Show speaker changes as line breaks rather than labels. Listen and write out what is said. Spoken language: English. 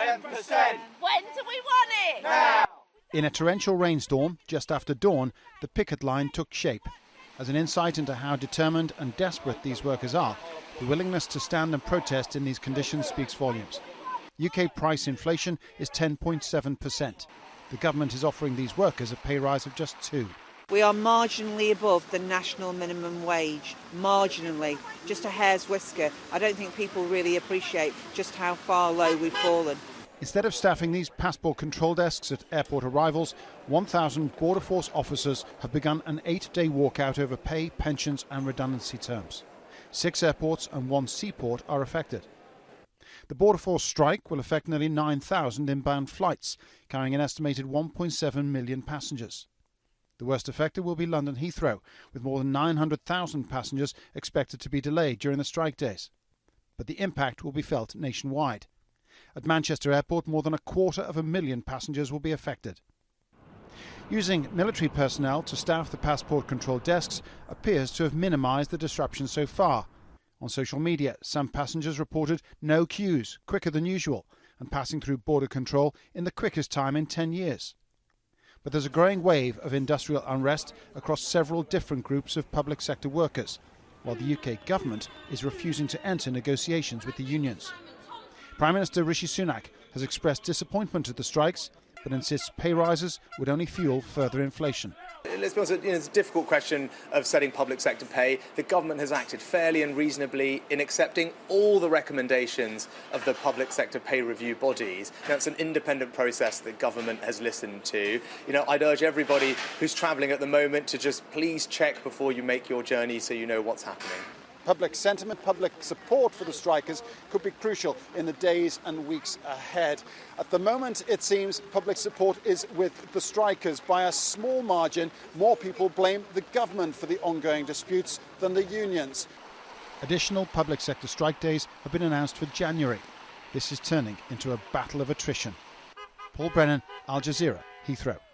10%.
When do we want it?
Now.
In a torrential rainstorm just after dawn, the picket line took shape. As an insight into how determined and desperate these workers are, the willingness to stand and protest in these conditions speaks volumes. UK price inflation is 10.7%. The government is offering these workers a pay rise of just 2%.
We are marginally above the national minimum wage, marginally, just a hair's whisker. I don't think people really appreciate just how far low we've fallen.
Instead of staffing these passport control desks at airport arrivals, 1,000 Border Force officers have begun an 8-day walkout over pay, pensions and redundancy terms. 6 airports and 1 seaport are affected. The Border Force strike will affect nearly 9,000 inbound flights, carrying an estimated 1.7 million passengers. The worst affected will be London Heathrow, with more than 900,000 passengers expected to be delayed during the strike days. But the impact will be felt nationwide. At Manchester Airport, more than 250,000 passengers will be affected. Using military personnel to staff the passport control desks appears to have minimised the disruption so far. On social media, some passengers reported no queues, quicker than usual, and passing through border control in the quickest time in 10 years. But there's a growing wave of industrial unrest across several different groups of public sector workers, while the UK government is refusing to enter negotiations with the unions. Prime Minister Rishi Sunak has expressed disappointment at the strikes, but insists pay rises would only fuel further inflation.
Let's be honest, it's a difficult question of setting public sector pay. The government has acted fairly and reasonably in accepting all the recommendations of the public sector pay review bodies. It's an independent process that government has listened to. I'd urge everybody who's travelling at the moment to just please check before you make your journey so you know what's happening.
Public sentiment, public support for the strikers could be crucial in the days and weeks ahead. At the moment, it seems public support is with the strikers. By a small margin, more people blame the government for the ongoing disputes than the unions. Additional public sector strike days have been announced for January. This is turning into a battle of attrition. Paul Brennan, Al Jazeera, Heathrow.